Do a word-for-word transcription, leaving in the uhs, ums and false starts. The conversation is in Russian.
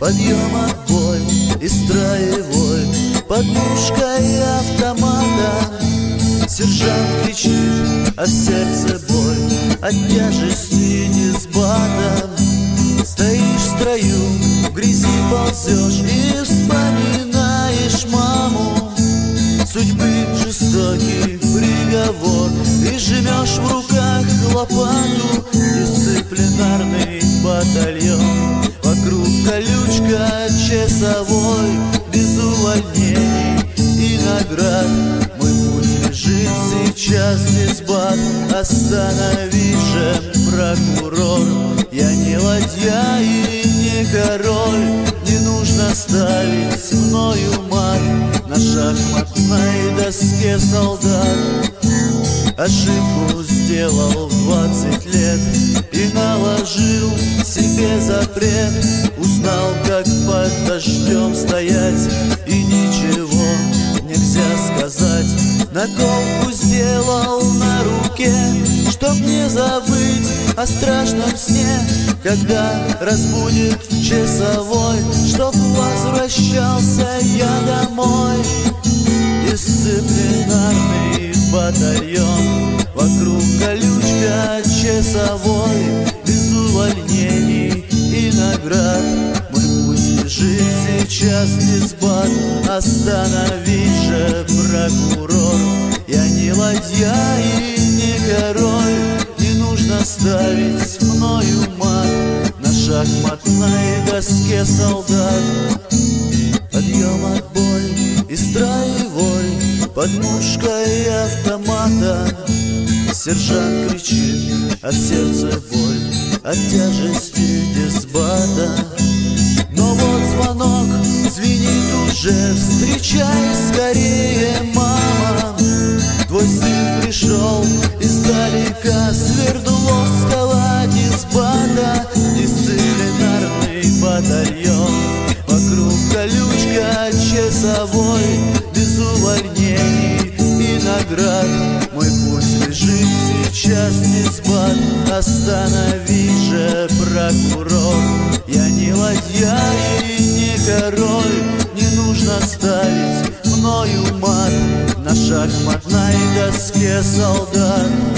Подъем, отбой и строевой, под мушкой автомата. Сержант кричит, а в сердце боль от тяжести дисбата. Стоишь в строю, в грязи ползешь и вспоминаешь маму. Судьбы жестокий приговор, и сжимешь в руках лопату. Дисциплинарный батальон, вокруг колючка часовой, без увольнений и наград. Мой путь лежит сейчас без бат. Останови же, прокурор, я не ладья и не король. Не нужно ставить мною мат на шахматной доске, солдат. Ошибку сделал в двадцать лет и наложил себе запрет. Узнал, как под дождем стоять, и ничего нельзя сказать. Наколку сделал на руке, чтоб не забыть о страшном сне, когда разбудит часовой, чтоб возвращался я домой. Дисциплинарный батальон, вокруг колючка часовой, без увольнений и наград. Мой путь лежит сейчас без бат. Останови же, прокурор, я не ладья и не король. Не нужно ставить мною мат на шахматной доске, солдат. Подъем, отбой и строевой, под мушкой автомата. Сержант кричит, а в сердце боль от тяжести дисбата. Но вот звонок звенит уже, встречай скорее, мама. Твой сын пришел издалека, Свердловского дисбата. Дисциплинарный батальон, вокруг колючка часовой, без увольнений и наград. Мой путь лежит сейчас дисбат. Останови же, прокурор, я не ладья и не король. Не нужно ставить мною мат на шахматной доске, солдат.